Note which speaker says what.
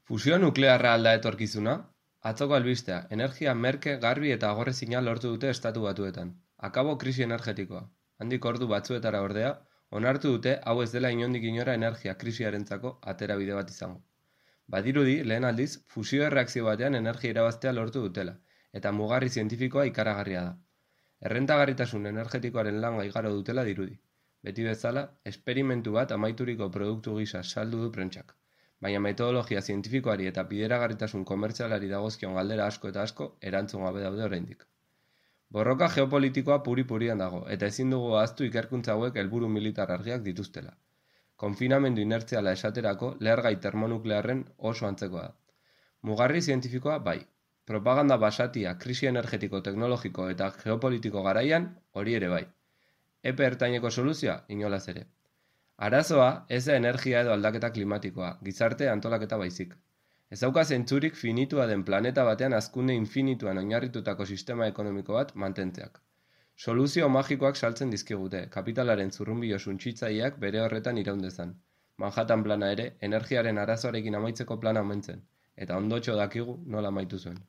Speaker 1: Fusio nuklearra al da etorkizuna? Atzoko albistea, energia merke, garbi eta agorrezina lortu dute Estatu Batuetan. Akabo krisi energetikoa. Handik ordu batzuetara ordea, onartu dute hau ez dela inondik inora energia krisiarentzako aterabide bat izango. Badirudi, lehen aldiz, fusio erreakzio batean energia irabaztea lortu dutela, eta mugarri zientifikoa ikaragarria da. Errentagarritasun energetikoaren lan gaigaro dutela dirudi. Beti bezala, esperimentu bat amaituriko produktu gisa saldu du prentsak. Baina metodologia zientifikoari eta bideragarritasun komertzialari dagozkion galdera asko eta asko erantzun gabe daude oraindik. Borroka geopolitikoa puri-purian dago, eta ezin dugu ahaztu ikerkuntza hauek helburu militar argiak dituztela. Konfinamendu inertziala esaterako lehergai termonuklearren oso antzekoa da. Mugarri zientifikoa bai. Propaganda basatia krisi energetiko, teknologiko eta geopolitiko garaian hori ere bai. Epe ertaineko soluzioa inolaz ere. Arazoa ez da energia edo aldaketa klimatikoa, gizarte antolaketa baizik. Ez dauka zentzurik finitua den planeta batean hazkunde infinituan oinarritutako sistema ekonomiko bat mantentzeak. Soluzio magikoak saltzen dizkigute, kapitalaren zurrunbilo suntsitzaileak bere horretan iraun dezan. Manhattan plana ere, energiaren arazoarekin amaitzeko plana omen zen, eta ondotxo dakigu nola amaitu zuen.